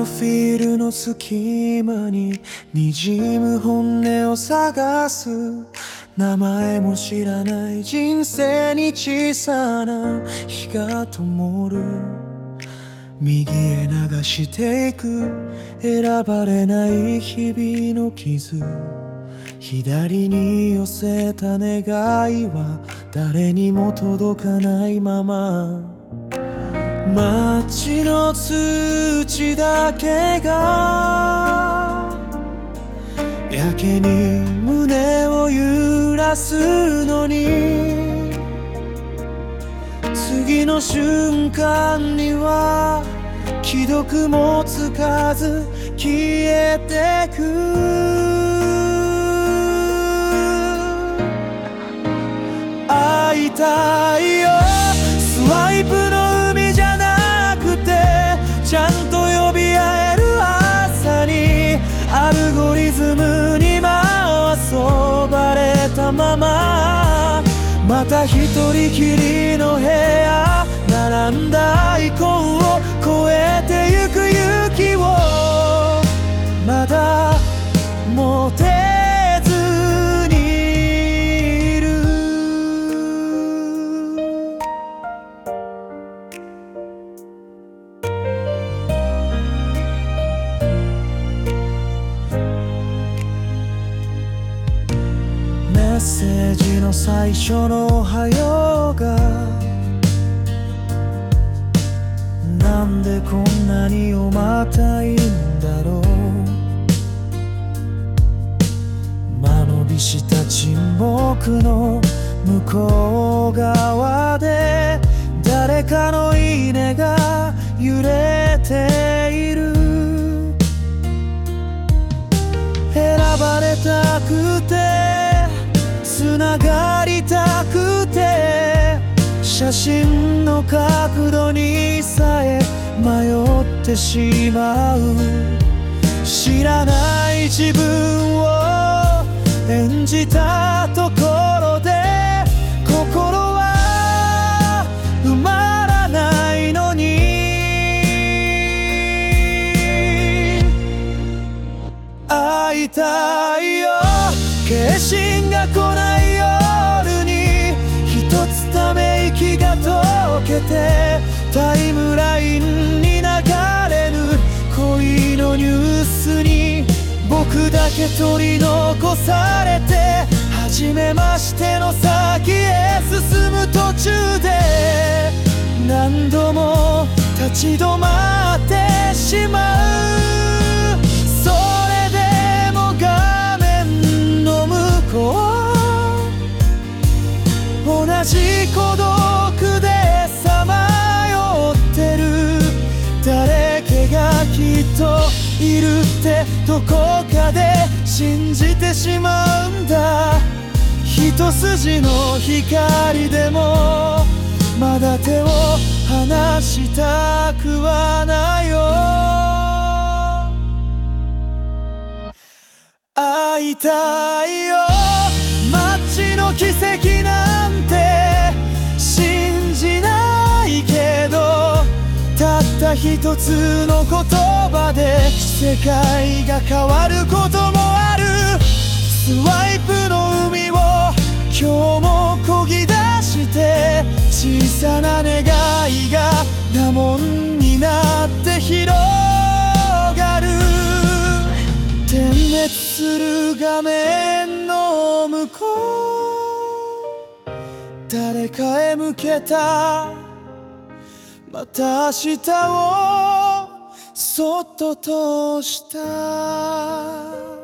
フィールの隙間に滲む本音を探す。名前も知らない人生に小さな火が灯る。右へ流していく選ばれない日々の傷。左に寄せた願いは誰にも届かないまま、街の通知だけがやけに胸を揺らすのに、次の瞬間には既読もつかず消えてく。会いたいよ、スワイプの海じゃなくてちゃんと呼び合える朝に、アルゴリズムに遊ばれたまま、また一人きりの部屋、並んだアイコンを越えてゆく勇気をまだ持てずにいる。メッセージの最初のおはようがなんでこんなに重たいんだろう。間延びした沈黙の向こう側で誰かのいいねが揺れている。選ばれたくてつながりたくて、写真の角度にさえ迷ってしまう。知らない自分を演じたところで心は埋まらないのに、会いたいよ、決心が来ない夜に一つため息が溶けて、タイムラインに流れる恋のニュースに僕だけ取り残されて、初めましての先へ進む途中で何度も立ち止まってしまう。それでも画面の向こう、同じ孤独でさまよってる誰かがきっといるってどこかで信じてしまうんだ。一筋の光でもまだ手を離したくはないよ。会いたいよ、街の奇跡なんて信じないけど、たった一つの言葉で世界が変わることもある。スワイプの海を今日も漕ぎ出して、小さな願いが波紋になって広がる。点滅する画面の向こう、誰かへ向けたまた明日をそっと通した。